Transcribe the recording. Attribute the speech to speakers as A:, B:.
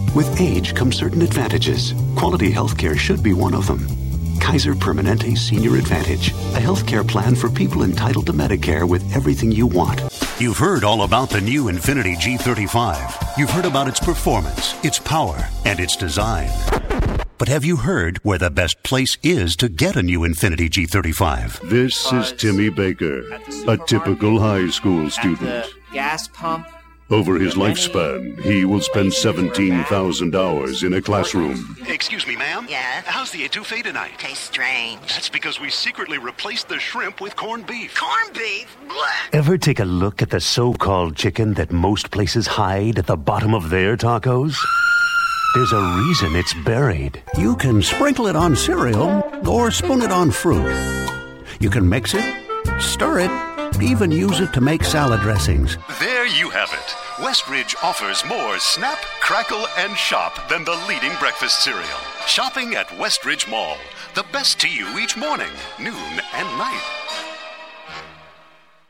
A: With age comes certain advantages. Quality healthcare should be one of them. Kaiser Permanente Senior Advantage, a healthcare plan for people entitled to Medicare with everything you want.
B: You've heard all about the new Infiniti G35. You've heard about its performance, its power, and its design. But have you heard where the best place is to get a new Infiniti G35?
C: This is Timmy Baker, a typical high school student.
D: At the gas pump.
C: Over his lifespan, he will spend 17,000 hours in a classroom.
B: Excuse me, ma'am?
E: Yeah?
B: How's the etouffee tonight?
E: Tastes strange.
B: That's because we secretly replaced the shrimp with corned beef.
E: Corned beef? Blech.
F: Ever take a look at the so-called chicken that most places hide at the bottom of their tacos? There's a reason it's buried.
G: You can sprinkle it on cereal or spoon it on fruit. You can mix it, stir it, even use it to make salad dressings.
B: There you have it. Westridge offers more Snap, Crackle, and Shop than the leading breakfast cereal. Shopping at Westridge Mall. The best to you each morning, noon, and night.